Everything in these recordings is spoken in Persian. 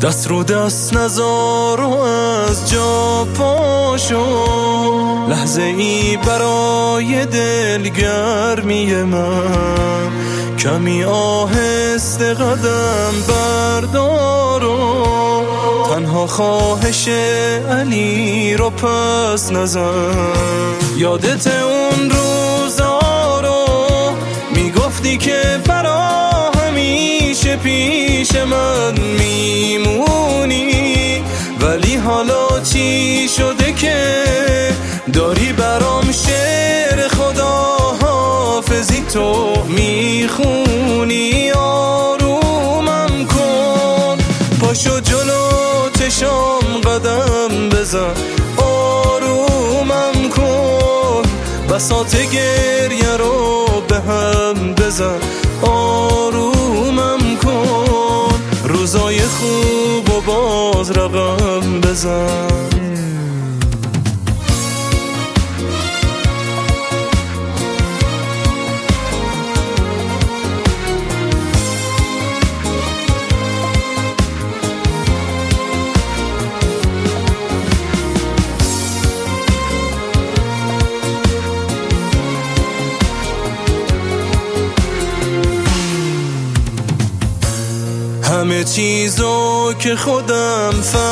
دست رو دست نذار و از جا پاشو، لحظه ای برای دلگرمی من، کمی آهسته قدم بردارو، تنها خواهش علی رو پس نزن. یادت اون روزا رو میگفتی که برا همیشه پیش من میمونی، ولی حالا چی شده که داری برام شعر خداحافظی تو میخونی؟ آرومم کن، پاشو جلو چشام قدم بزن، آرومم کن، بساط گریه رو به هم بزن، آرومم کن، روزای خوب و باز رقم بزن. همه چیزو که خودم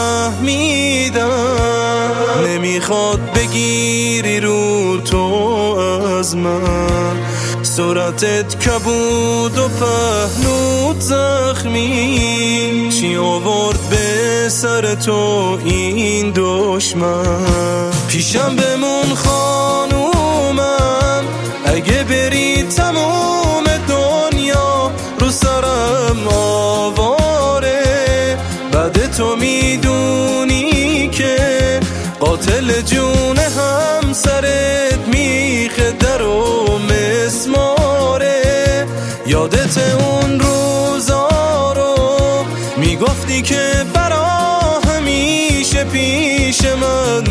فهمیدم، نمیخواد بگیری رو تو از من، صورتت کبود و پهنوت زخمی، چی آورد به سر تو این دشمن؟ پیشم بمون خانومم، اگه بری تموم دنیا رو سرم آواره، بعد تو میدونی که قاتل جون همسرت میخه در و مسماره. یادت اون روزا رو میگفتی که برا همیشه پیش من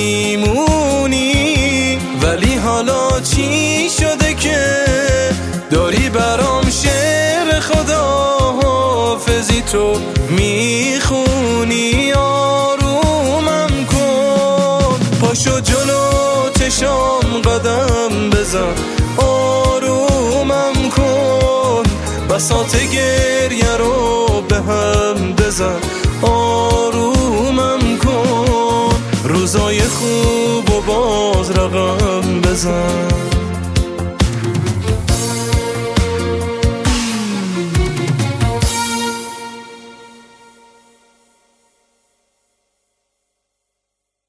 میمونی، ولی حالا چی شده که داری برام شعر خداحافظی تو میخونی؟ آرومم کن، پاشو جلو چشام قدم بزن، آرومم کن، بساط گریه رو به هم بزن، آرومم کن، روزای خوب و باز رقم بزن.